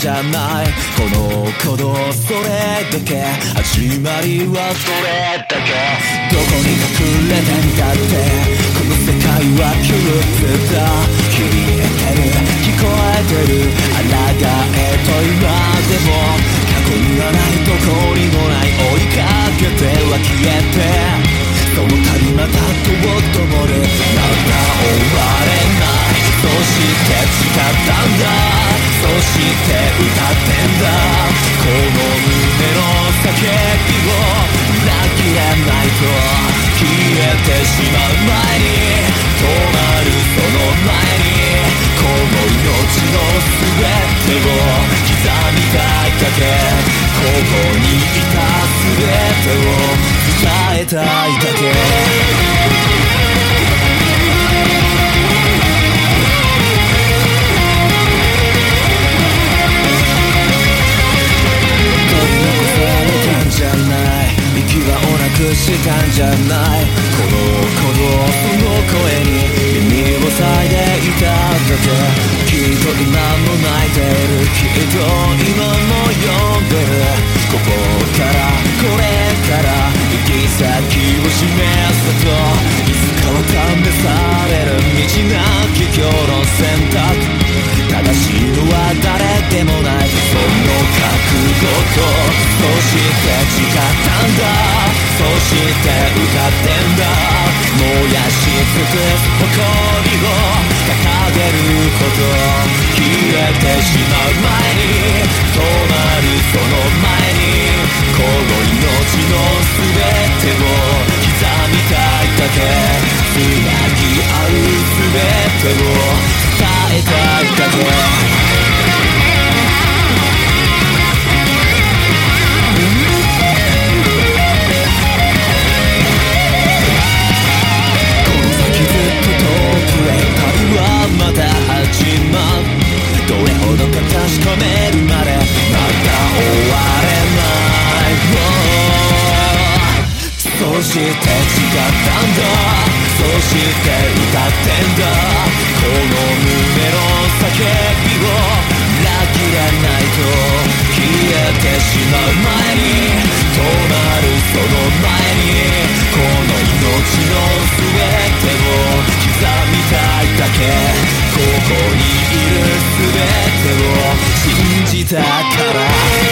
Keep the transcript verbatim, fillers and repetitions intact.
ゃないこの鼓動それだけ始まりはそれだけどこに隠れてんだってこの世界は窮屈だ響いてる聞こえてる抗えと今でも過去にはないどこにもない追いかけては消えてその度またとどもるまだ終われないそして誓ったんだそして歌ってんだこの胸の叫びを裏切らないと消えてしまう前に止まるその前にこの命の全てを刻みたいだけここにいた全てを伝えたいだけしたんじゃないこの鼓動その声に耳を塞いでいただけきっと今も泣いてるきっと今も呼んでるここからこれから行き先を示すといつかは試される道なき境の選択正しいのは誰でもないその覚悟とそして誓ったんだそして歌ってんだ燃やし尽くす誇りを掲げること消えてしまう前に止まるその前にこの命の全てを刻みたいだけつなぎ合う全てを伝えたいだけまた始まるどれほどか確かめるまでまた終われないそして誓ったんだそして歌ってんだこの胸の叫びを裏切らないと消えてしまう前に止まるその前にこの命の全てを刻みたいだけここにいる全てを信じたから